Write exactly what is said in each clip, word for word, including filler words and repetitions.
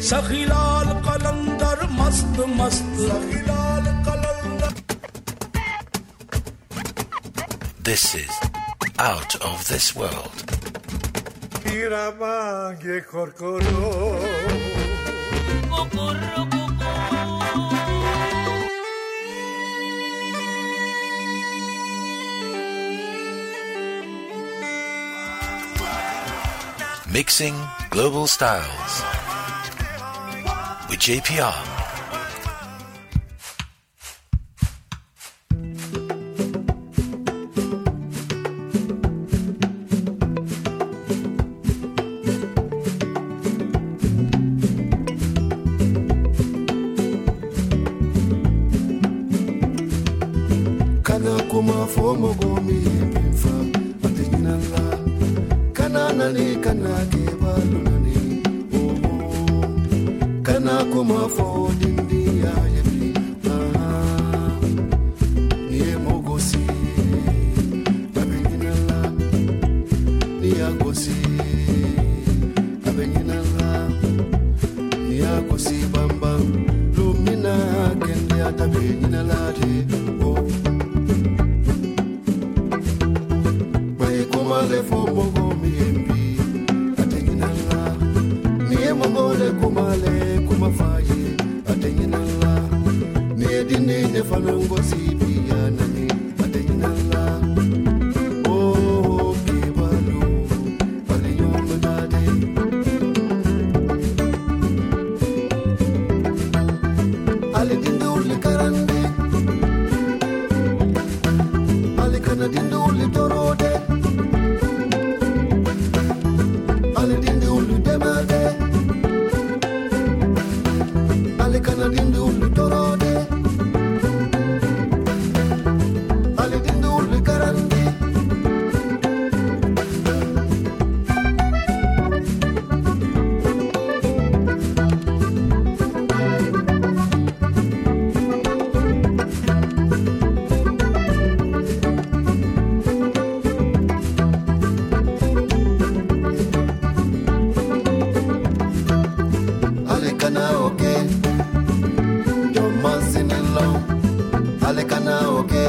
सखीलाल कलंदर मस्त मस्त सखीलाल कलंदर. This is Out of This World. Iramange korkoro. Kokorro koko. Mixing global styles with J P R. Kana kuma fomo gomi pinfa atinala. Kana nani kana ke balunani. Oh, kana kuma fo dindi ya yebi. Ah, niye mogosi abenginala. Niya gosi abenginala. Niya gosi bambam. Lumina kende atabenginala de. Oh. Kumale fo mogo miembi atenginala niye mogole kumale kumafaye atenginala niye dine ne fanango sibiya nani atenginala oh kibalu alinyo dade ali dindul karande ali kana dindul torode. Kana dindu torode ale dindu karandi ale kana okay. Alekana oke,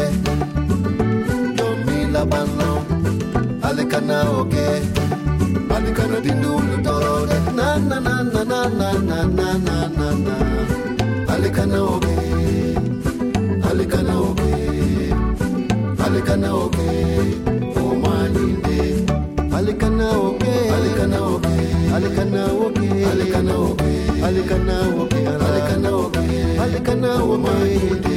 Domila banlo. Alekana oke, Alekana dindulu torode. Na na na na na na na na na na na. Alekana oke, Alekana oke, Alekana oke. Oh maninde, Alekana oke, Alekana oke, Alekana oke, Alekana oke, Alekana oke, Alekana oke, Alekana oke maninde.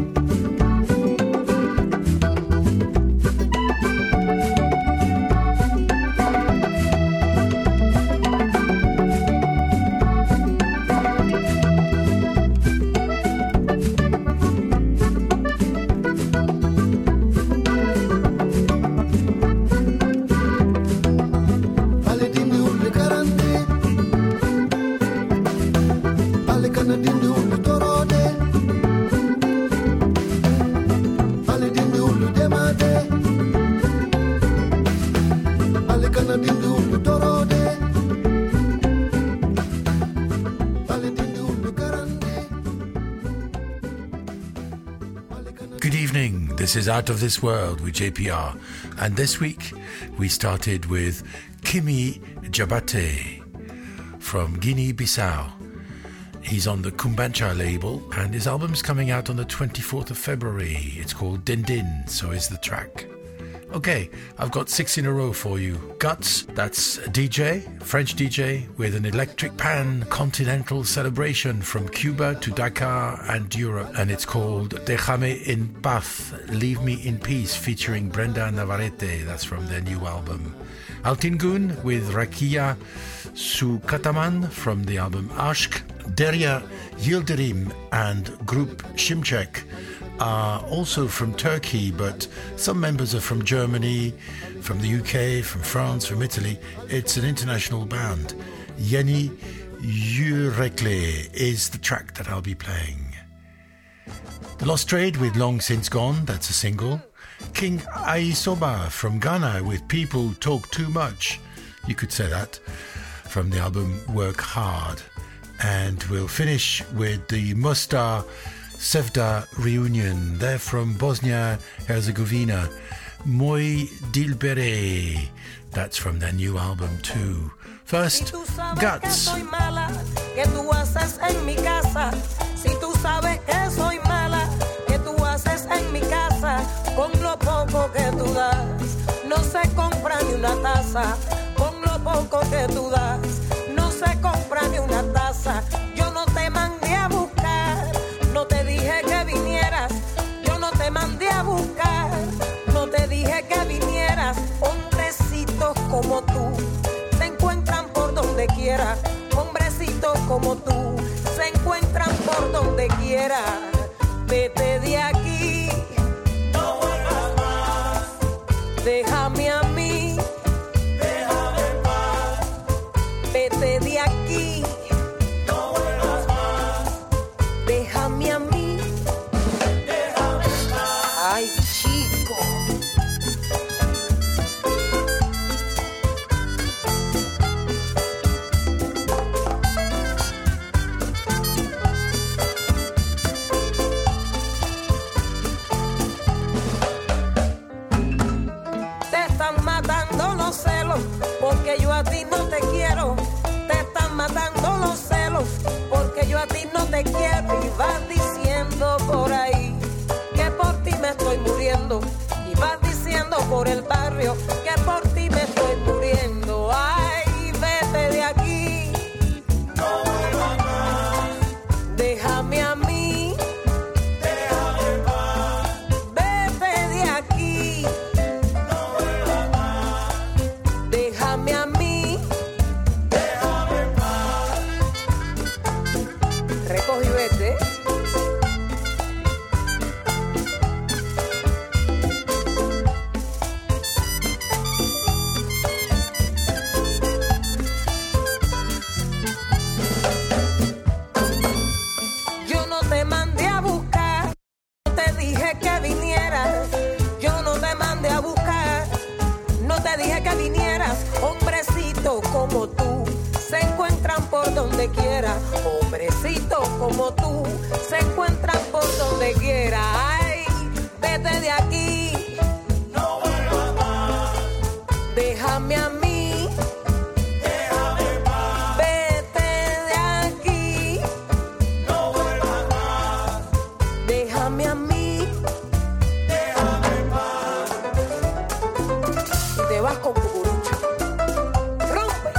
Good evening, this is Out of This World with J P R, and this week we started with Kimi Jabate from Guinea-Bissau. He's on the Kumbancha label and his album's coming out on the twenty-fourth of February. It's called Din Din, so is the track. Okay, I've got six in a row for you. Guts, that's a D J, French D J, with an electric pan continental celebration from Cuba to Dakar and Europe. And it's called Déjame en Paz, Leave Me in Peace, featuring Brenda Navarrete. That's from their new album. Altingun with Rakia Sukataman from the album Ashk. Derya Yildirim and Group Shimchek are also from Turkey, but some members are from Germany, from the U K, from France, from Italy. It's an international band. Yeni Yürekli is the track that I'll be playing. The Lost Trade with Long Since Gone, that's a single. King Aisoba from Ghana with People Talk Too Much, you could say that, from the album Work Hard. And we'll finish with the Mostar Sevda reunion. They're from Bosnia-Herzegovina. Moi Dilbere. That's from their new album too. First, Guts. Si tú sabes que soy mala, que tú haces en mi casa. Si tú sabes que soy mala, que tú haces en mi casa. Con lo poco que tú das, no se compra ni una taza. Con lo poco que tú das, no se compra ni una taza. Yo no te mandé a buscar, no te dije que vinieras. Yo no te mandé a buscar, no te dije que vinieras. Hombrecitos como tú se encuentran por donde quiera. Hombrecitos como tú se encuentran por donde quiera. Vete de aquí, no vuelvas más. Déjame a mí, déjame en paz. Vete de aquí, no vuelvas más. Déjame a mí, déjame en paz. Ay, chico. Porque yo a ti no te quiero, te están matando los celos, porque yo a ti no te quiero. Y vas diciendo por ahí que por ti me estoy muriendo, y vas diciendo por el barrio que por ti me estoy muriendo. Ay, vete de aquí, no vuelvas más. Déjame a mí, déjame en paz. Vete de aquí, déjame a mí, déjame en paz. Recoge y vete. Yo no te mandé a buscar, no te dije que vinieras. Yo no te mandé a buscar, no te dije que vinieras. Hombrecitos como tú se encuentran por donde quiera. Hombrecitos como tú se encuentran por donde quiera. Ay, vete de aquí, no vuelvas más. Déjame a mí, déjame en paz. Vete de aquí, no vuelvas más. Déjame a mí, déjame en paz. Y te vas con cucurucho. Rompe.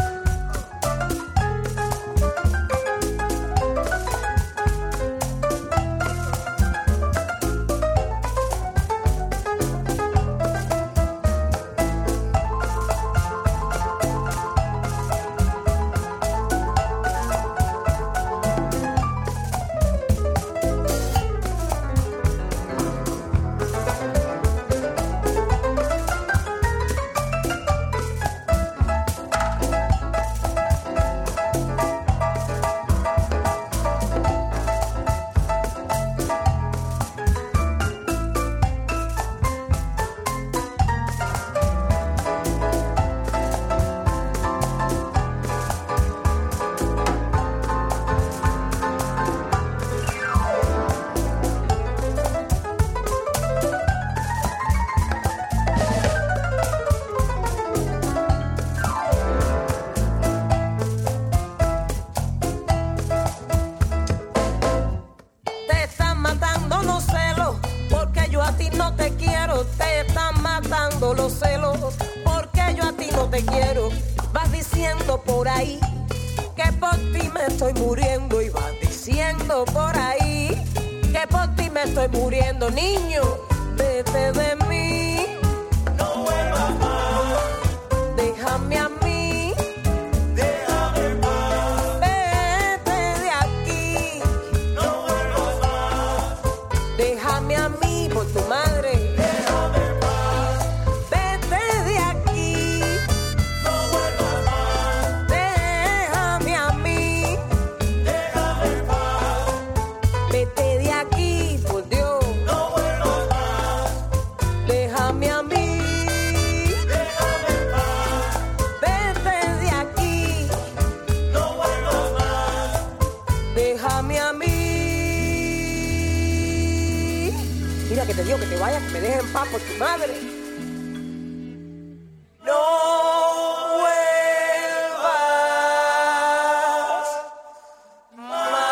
Los celos, porque yo a ti no te quiero. Vas diciendo por ahí que por ti me estoy muriendo. Y vas diciendo por ahí que por ti me estoy muriendo. Niño, vete de mí, no vuelvas más. Déjame a mí, déjame en paz. Vete de aquí, no vuelvas más. Déjame a mí por tu madre. Vete de aquí, por Dios. No vuelvas más. Mira que te digo que te vayas, que me dejes en paz por tu madre. No vuelvas más.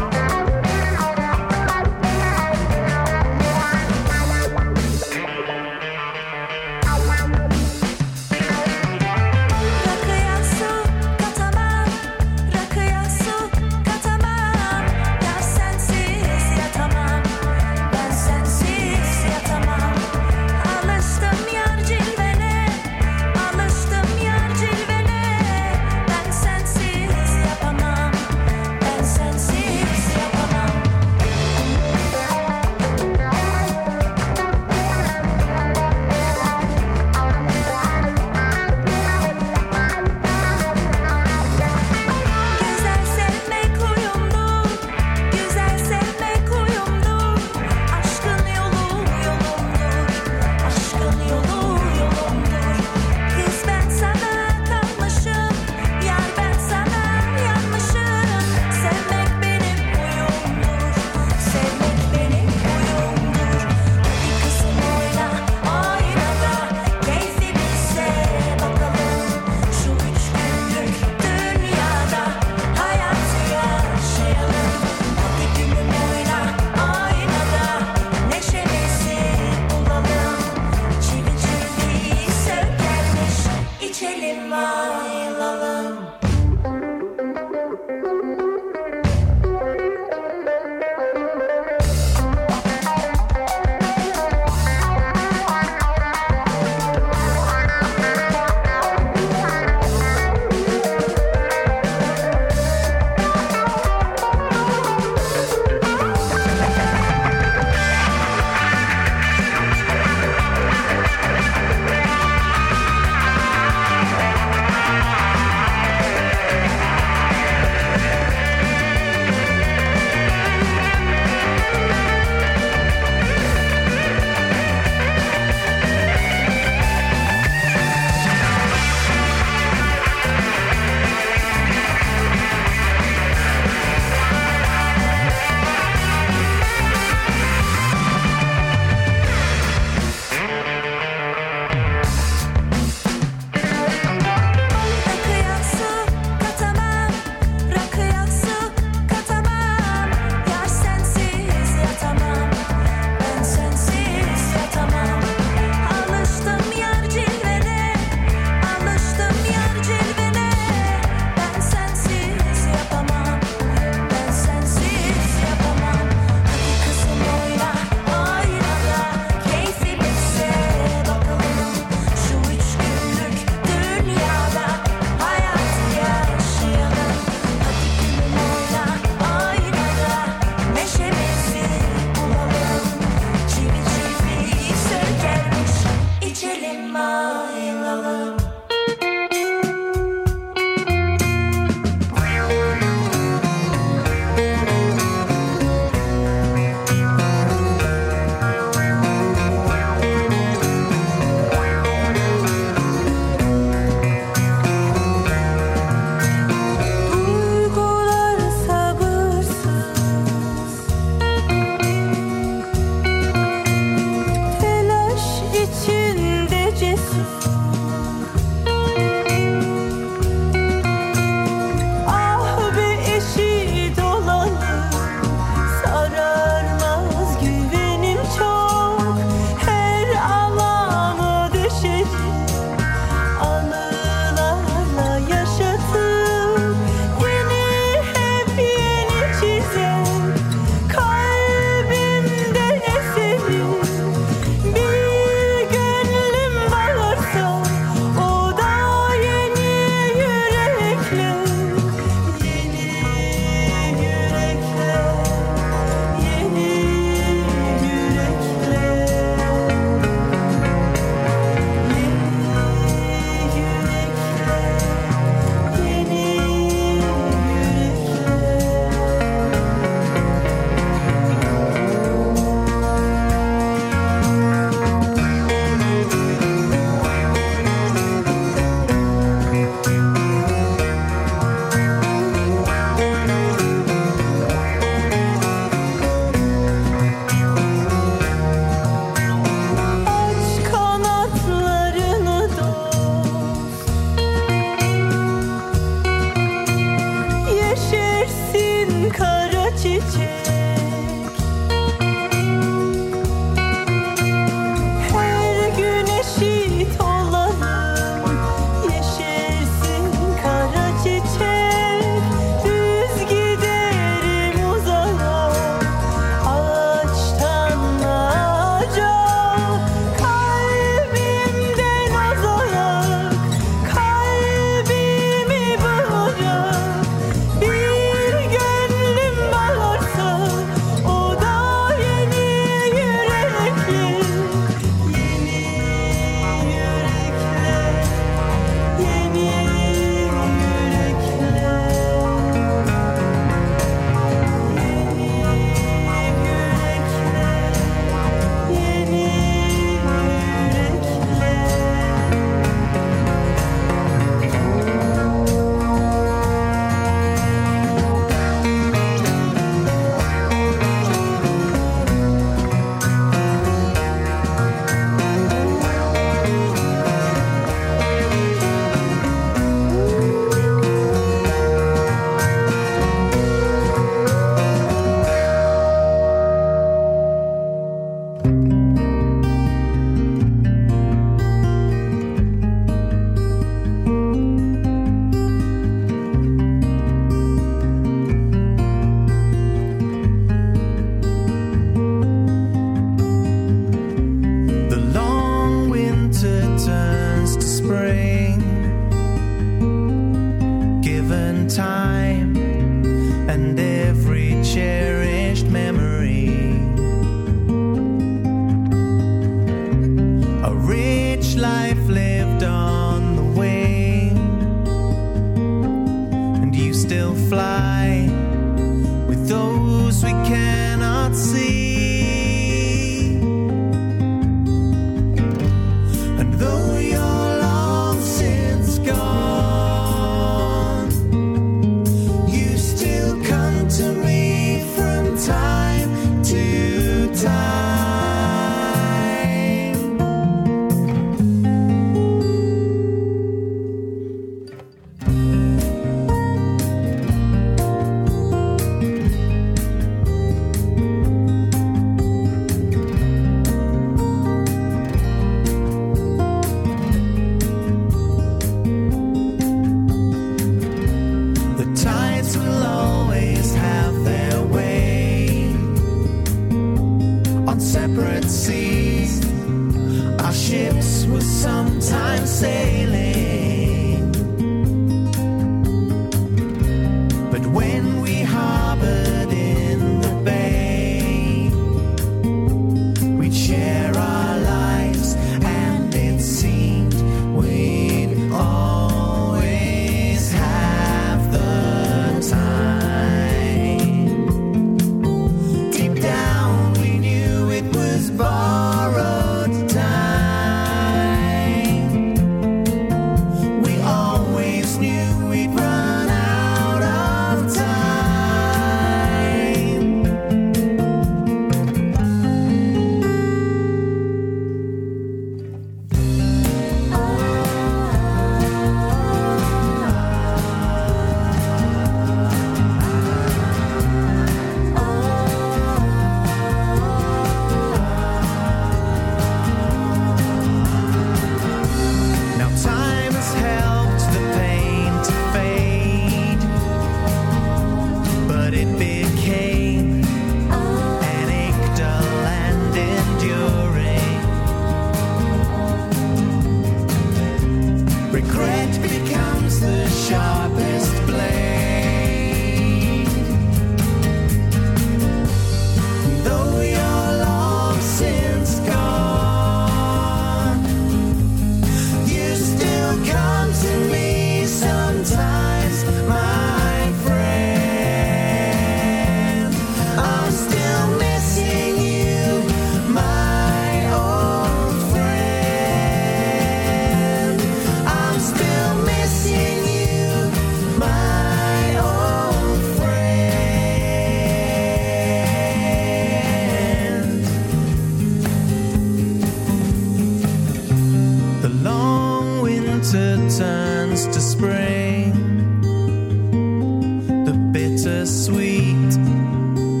spring, the bittersweet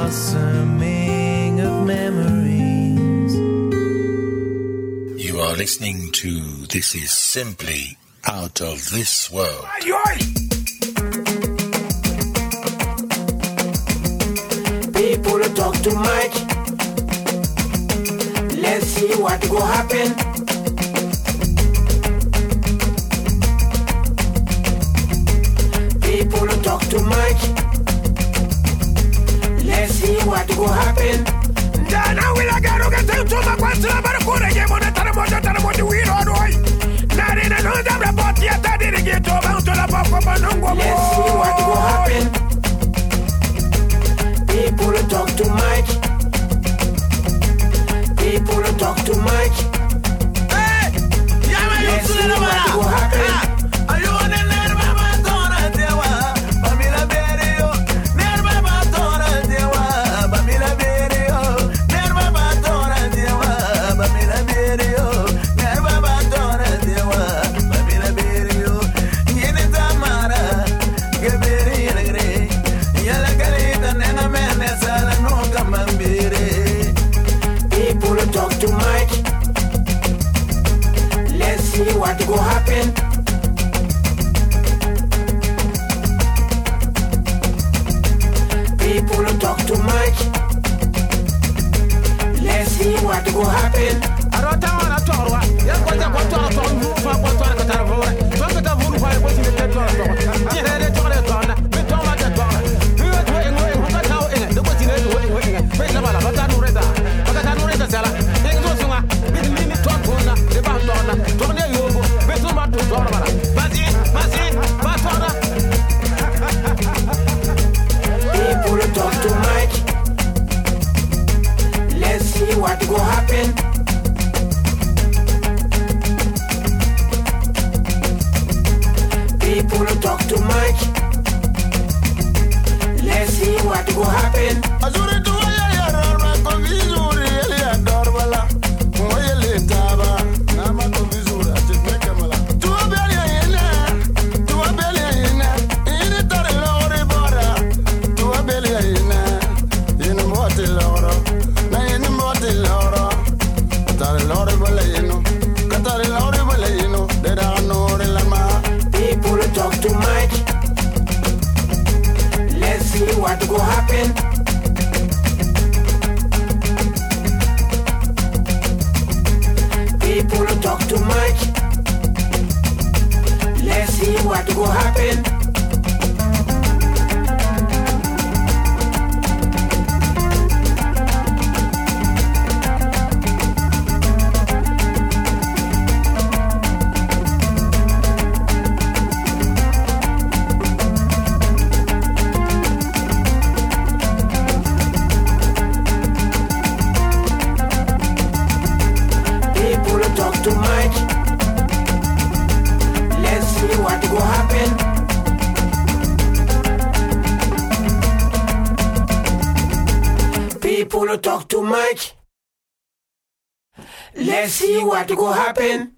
blossoming of memories. You are listening to This Is Simply Out of This World. People talk too much. Let's see what will happen. People talk too much. Let's see what will happen. Dana will I get to to my question about a good game on the Taramoja Taramoja wheel or doy. Not in another report yet. I didn't get to about to the pop of Banungo. Let's see what will happen. People talk too much. People talk too much. Hey! Yama, Let's see what will happen. Are you on the nerve? Bamila Berio, Nerva Batora, Dewa, Bamila Berio, Nerva Batora, Dewa, Bamila Berio, Nerva Batora, Dewa, Bamila Berio, Yenizamara, Gaberi, Yalagarita, Nana Menesala, no Gamambiri. People talk too much. Let's see what will happen. People talk too much. Let's see what will happen. I don't know what I'm talking about. You're going to go to a phone, move for what I'm talking about. Don't get a move for what's in the door. You had it on the corner. We don't want that door. You are going to go out in it. The what's in it, waiting, waiting. Wait a minute. But I know it. But I know it. Seller. Things was on. With me, talk on the back door. Don't let you go. Wait so much to talk about. Bazi, Bazi, Batora. People talk too much. Let's see what will happen. People talk too much. Let's see what will happen. Azure tuwa ya rarma konvizuri ele adorbala. Moye le taba. Nama konvizuri achitme kamala. Tuwa beli yena. Tuwa beli yena. Ini tare lori bora. Tuwa beli yena. Ini moti loro. Na ini moti loro. Tare lori bala yeno. Katare lori bala yeno. Dera anore lama. People talk too much. Let's see what will happen. People talk too much. Let's see what will happen. People talk too much. Let's see what will happen. People talk too much. Let's see what will happen.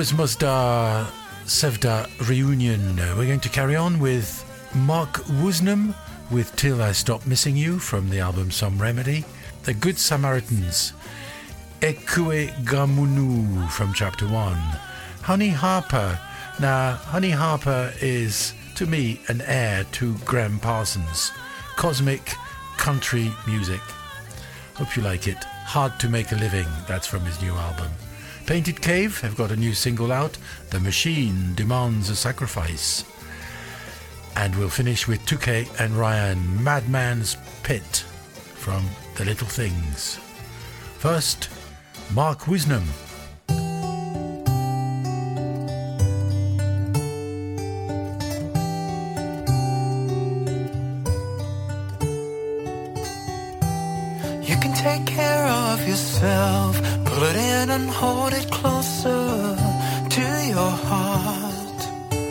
Mazda Sevda reunion. We're going to carry on with Mark Woosnam with Till I Stop Missing You from the album Some Remedy. The Good Samaritans, Ekue Gamunu from chapter one. Honey Harper. Now, Honey Harper is, to me, an heir to Graham Parsons. Cosmic country music. Hope you like it. Hard to Make a Living, that's from his new album. Painted Cave have got a new single out, The Machine Demands a Sacrifice. And we'll finish with two K and Ryan, Madman's Pit from The Little Things. First, Mark Woosnam. You can take care of yourself, pull it in and hold it closer to your heart.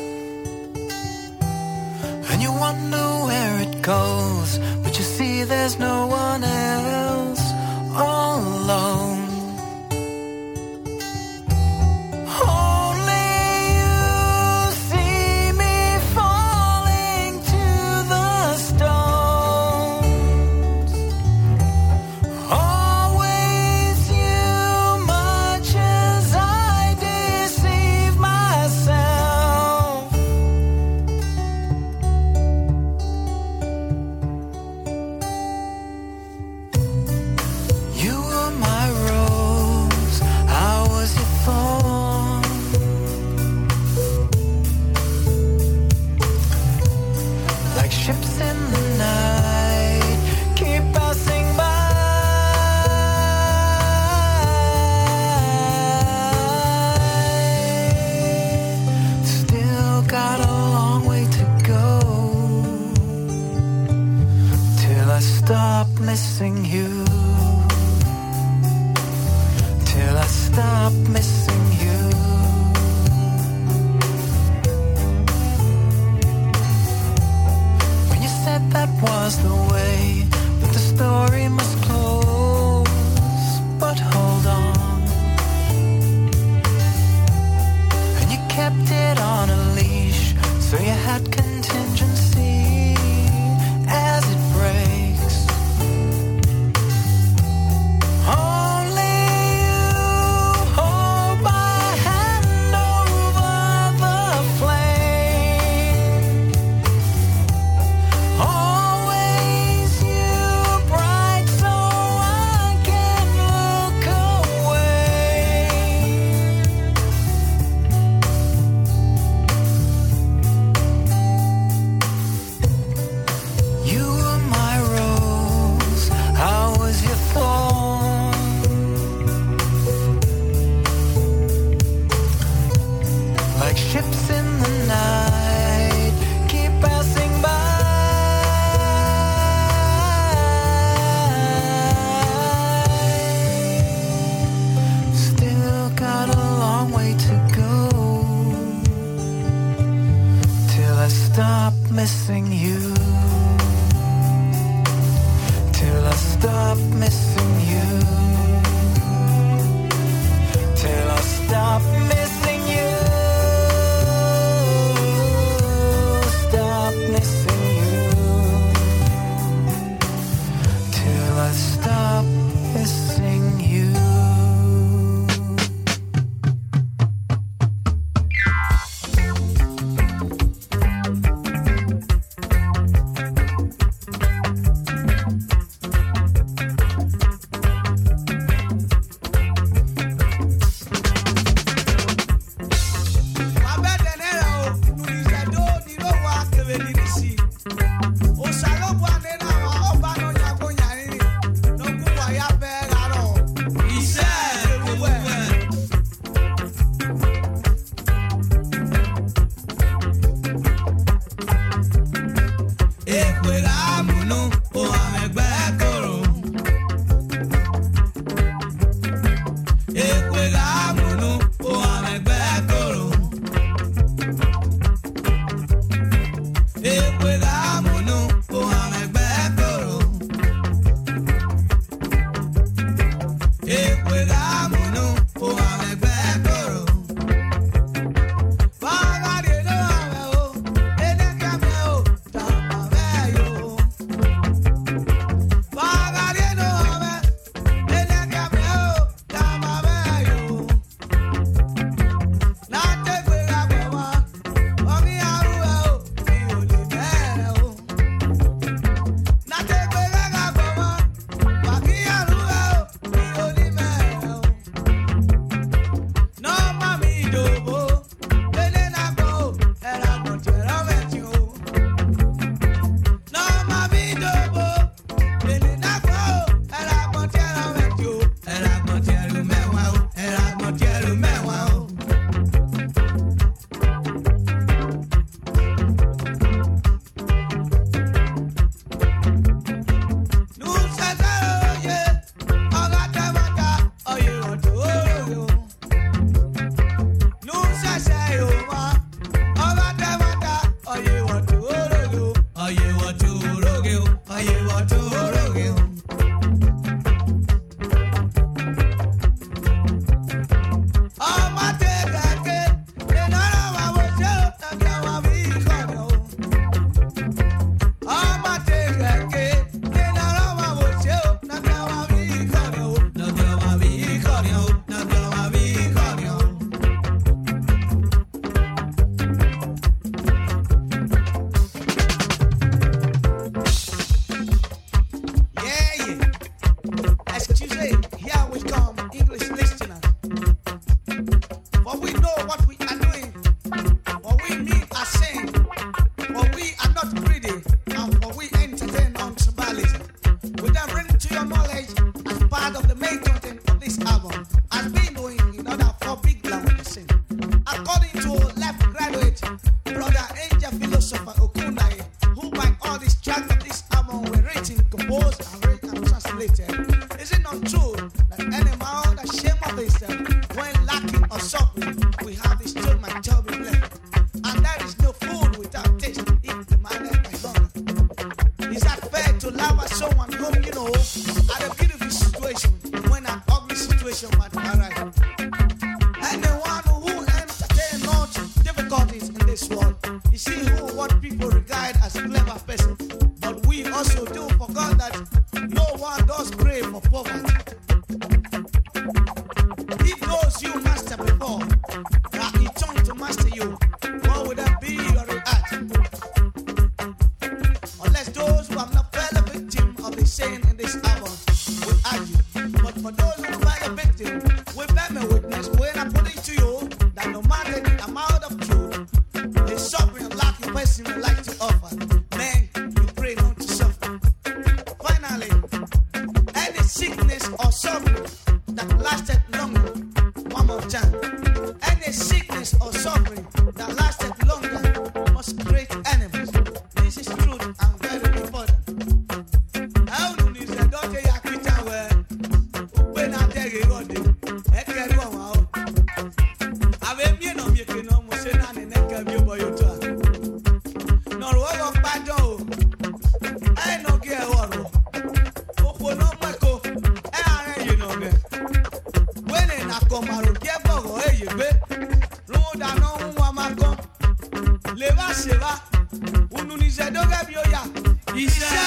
And you wonder where it goes, but you see there's no one else all alone. Missing you, till I stop missing you. When you said that was the way that the story must close, but hold on. And you kept it on a leash, so you had contingency as it breaks. Missing you, till I stop missing you, till I stop missing you, stop missing you, till I stop missing you. late brother Angel philosopher Okunai, who by all this track of this album were written, composed, arranged, and translated. Is it not true that any man that shame of himself when lacking or suffering, we have this tune my job in left, and there is no food without taste if the man is by hunger. Is that fair to laugh at someone whom you know at a beautiful situation when an ugly situation might arise? Anyone who entertains not difficulties in this world, you see who what people regard as a clever person, but we also do forget that no one does pray for poverty. If those you master before, that he turned to master you, what would that be your reaction? Unless those who have not fell a victim of the saying in this album will argue. But for those who fell a victim, we bear me witness when I put it to you that no matter the amount of truth, the suffering and lacking person would like to offer, man, you pray not to suffer. Finally, any sickness or suffering that lasted longer, one more time, any sickness or suffering that lasted longer must create enemies. This is truth and very important. How do you say, don't you have to tell where when I tell you what you I carry on out. I've been no making no more say none in neck of you boy you talk. No work of bad. I no get what. Opo no mako. I you know me. When in a come out, get bogo, hey, you bet. Road and no one come. Leva seva. Ununize doga bioya. Isha.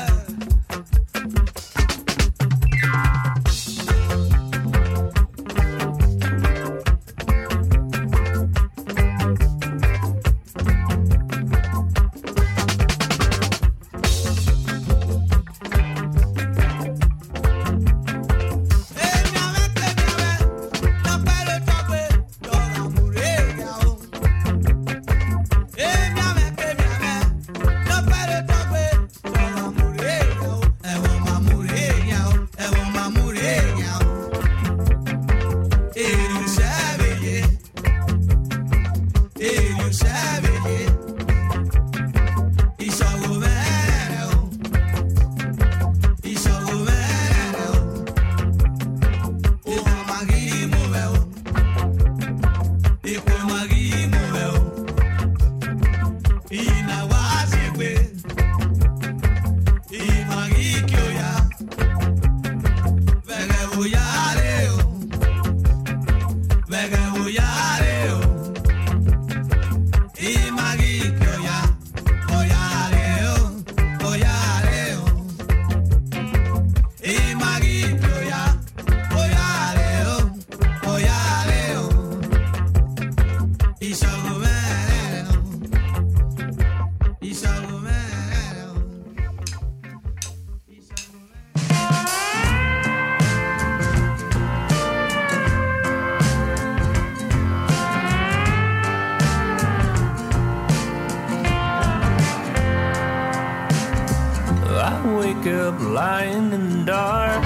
Lying in the dark.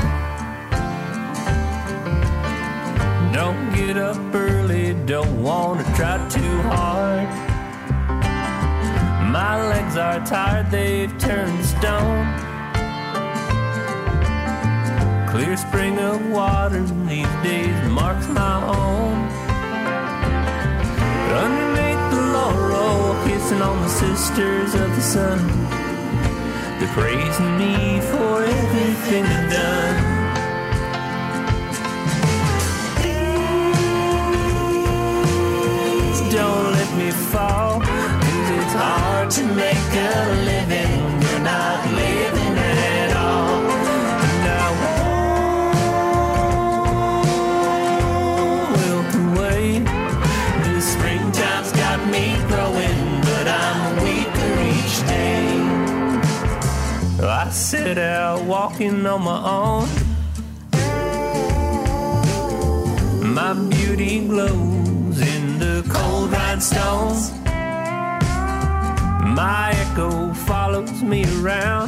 Don't get up early, don't want to try too hard. My legs are tired, they've turned to stone. Clear spring of water these days marks my home. But underneath the laurel, kissing on the sisters of the sun, they're praising me for everything I've done. Please don't let me fall, 'cause it's hard to make a living when you're not living at all. And I won't wilt away. The springtime's got me growing, but I'm weaker each day. I set out walking on my own. My beauty glows in the cold rhinestones. My echo follows me around.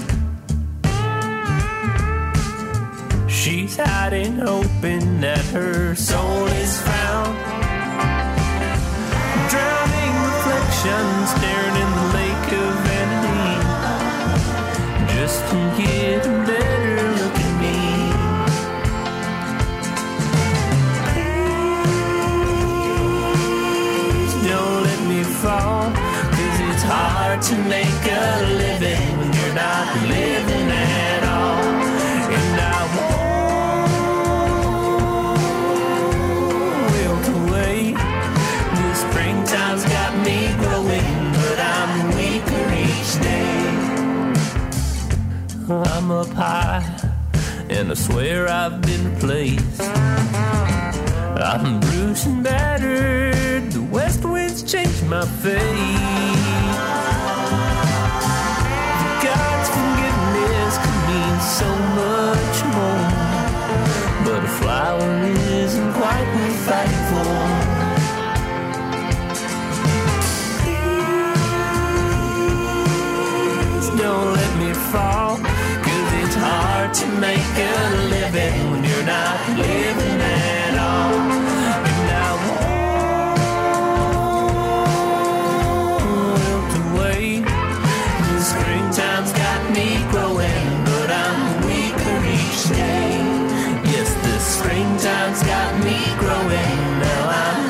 She's hiding, hoping that her soul is found. Drowning reflection reflection staring in the lake of vanity, just to get a better look at me. Please don't let me fall, 'cause it's hard to make a living when you're not living at all. And I won't wilt away. The springtime's got me growing, but I'm weaker each day. I'm up high, and I swear I've been replaced. I'm bruised and battered, the west wind's changed my fate. God's forgiveness could mean so much more, but a flower isn't quite worth fighting for. Please don't let me fall, 'cause it's hard to make a living when you're not living at all. And I won't wilt away. The springtime's got me growing, but I'm weaker each day. Yes, the springtime's got me growing, now I'm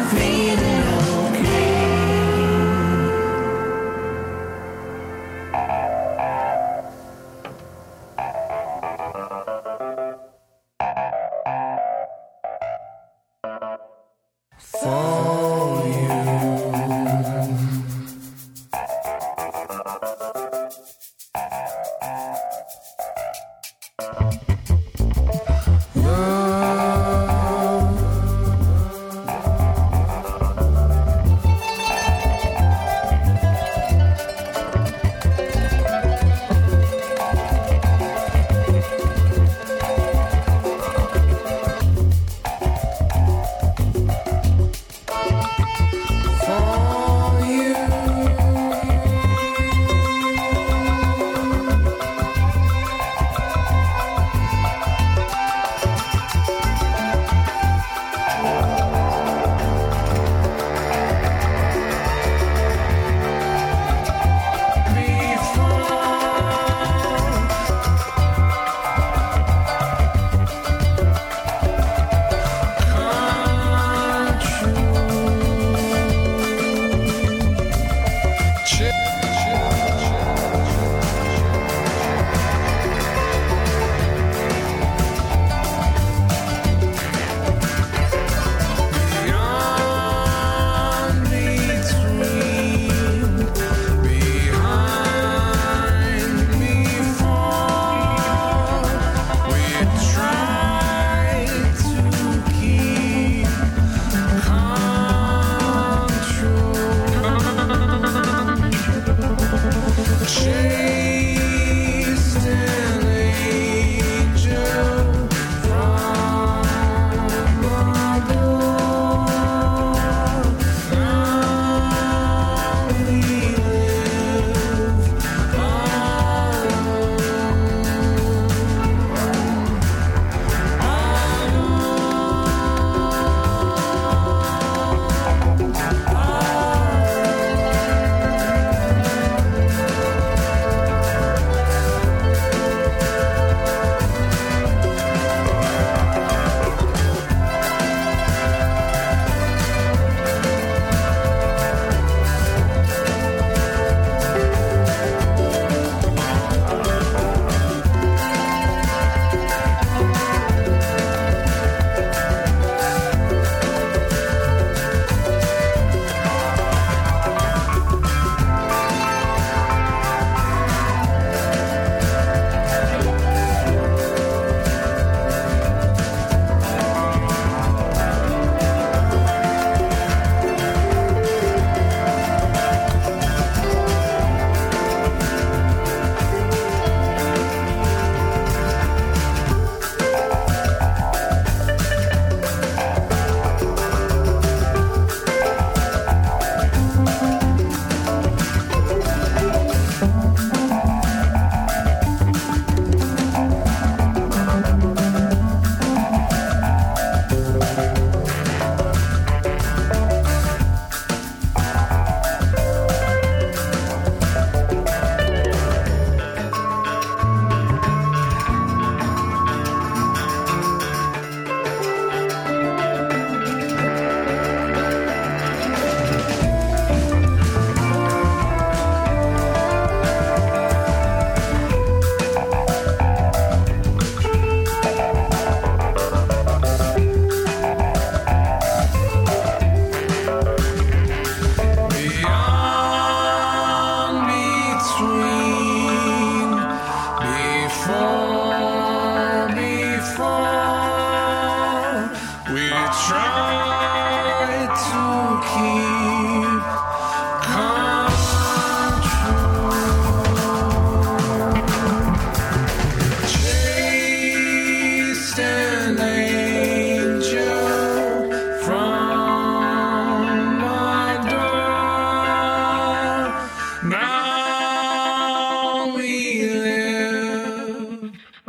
Now we live.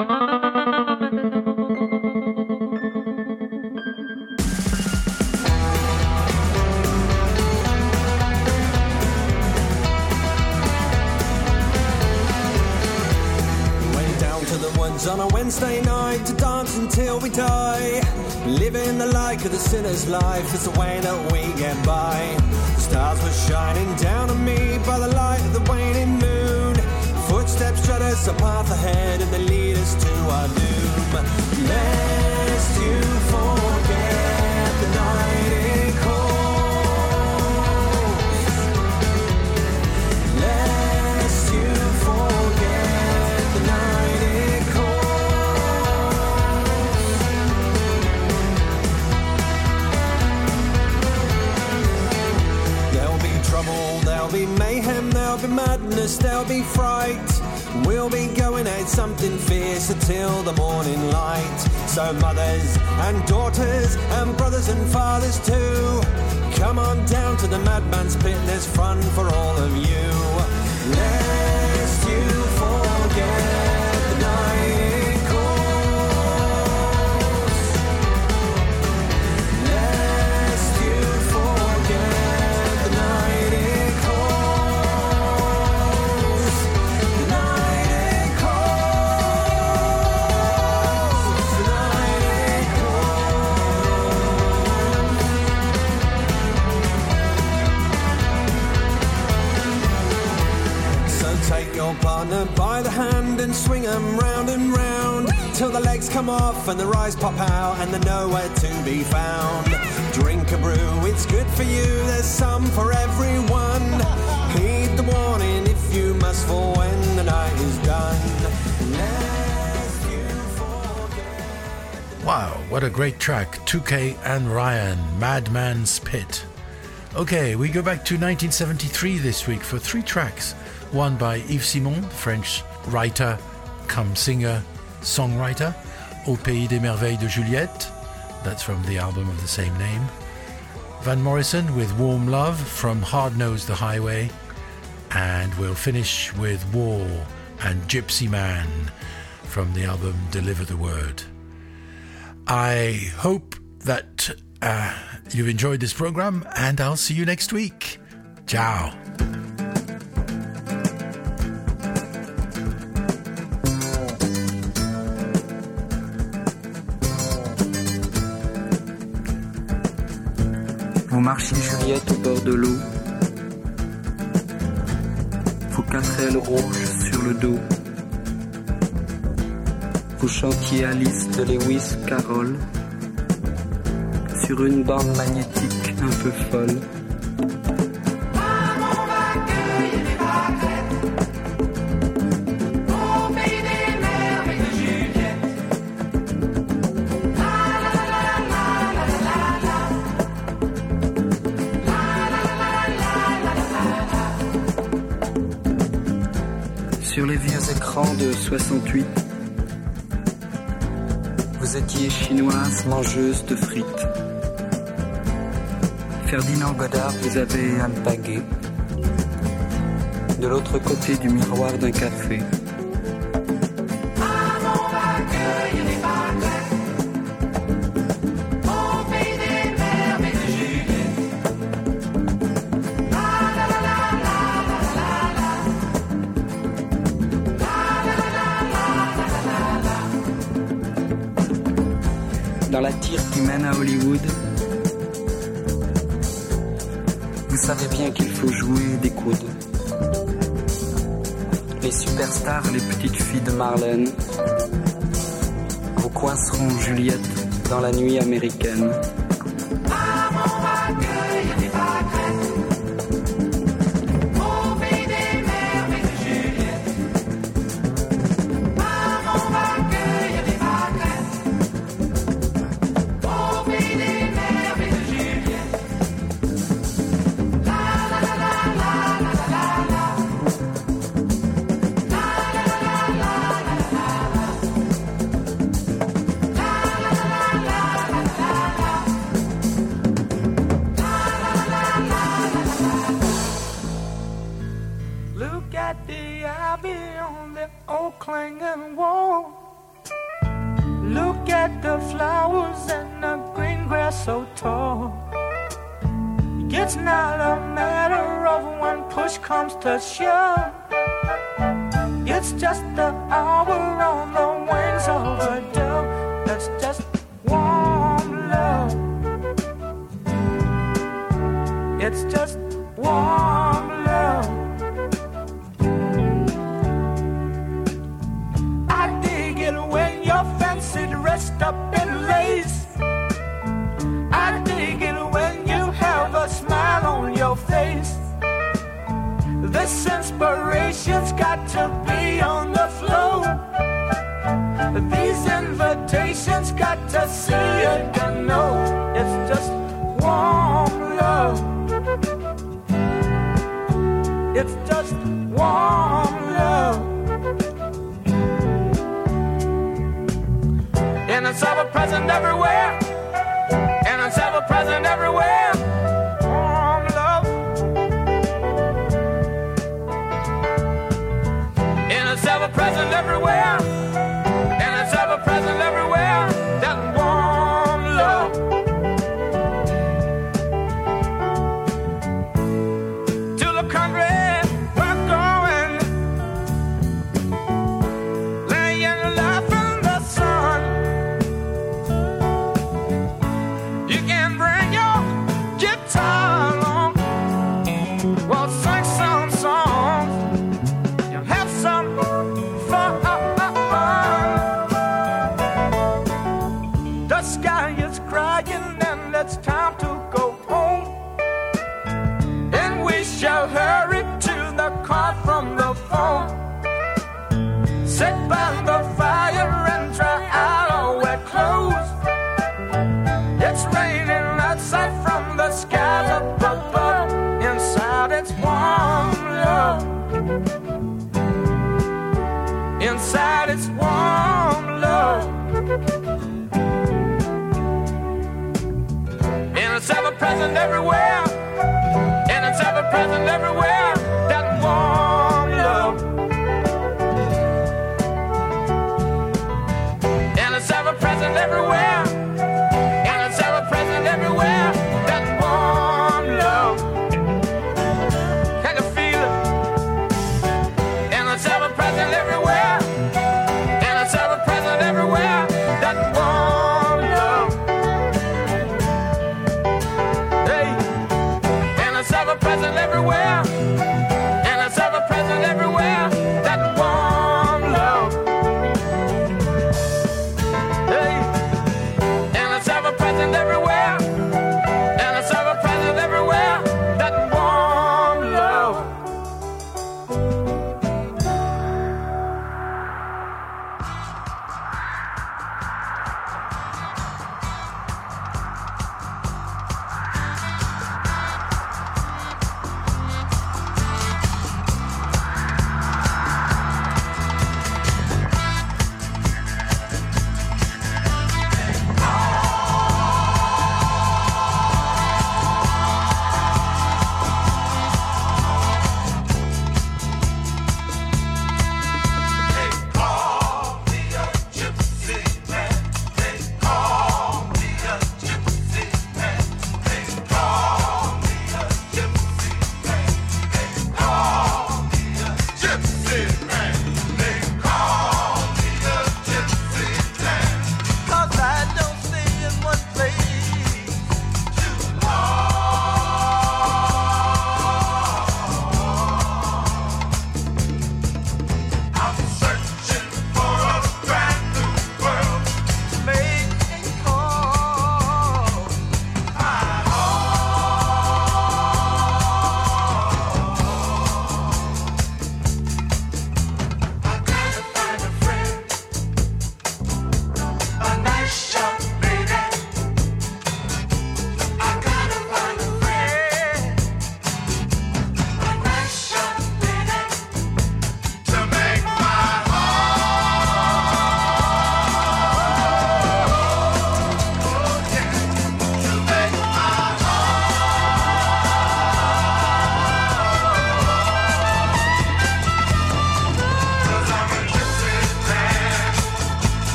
On a Wednesday night to dance until we die. Living the like of the sinner's life is the way that we get by. The stars were shining down on me by the light of the waning moon. Footsteps showed us a path ahead and they lead us to our doom. Lest you forget the night it calls. Lest you forget the night it calls. There'll be mayhem, there'll be madness, there'll be fright. We'll be going at something fierce until the morning light. So mothers and daughters and brothers and fathers too, come on down to the Madman's Pit, there's fun for all of you. Lest you forget the night it calls. Lest you forget the night it calls. The night it calls. The night it calls. So take your partner by the hand and swing 'em round and round till the legs come off and the eyes pop out and they're nowhere to be found. Drink a brew, it's good for you, there's some for everyone. Heed the warning if you must, for when the night is done. Lest you forget. Wow, what a great track. two K and Ryan, Madman's Pit. Okay, we go back to nineteen seventy-three this week for three tracks. One by Yves Simon, French writer, come singer, songwriter, Au Pays des Merveilles de Juliette. That's from the album of the same name. Van Morrison with Warm Love from Hard Knows the Highway. And we'll finish with War and Gypsy Man from the album Deliver the Word. I hope that uh, you've enjoyed this program, and I'll see you next week. Ciao. Vous marchiez Juliette au bord de l'eau, vos quatre ailes rouges sur le dos. Vous chantiez Alice de Lewis Carroll sur une bande magnétique un peu folle. Sur les vieux écrans de soixante-huit, vous étiez chinoise, mangeuse de frites. Ferdinand Godard vous avait alpagué de l'autre côté du miroir d'un café. Dans la tire qui mène à Hollywood, vous savez bien qu'il faut jouer des coudes. Les superstars, les petites filles de Marlène, vous coinceront Juliette dans la nuit américaine. Look at the ivy on the old clanging wall. Look at the flowers and the green grass so tall. It's not a matter of when push comes to shove. It's just the hour on the wings of a dove. That's just warm love. It's just warm love. I dig it when your fancy dressed up in lace. I dig it when you have a smile on your face. This inspiration's got to be on the floor. These invitations got to see it to know. It's just warm love. It's just warm love. And it's ever present everywhere. And it's ever present everywhere.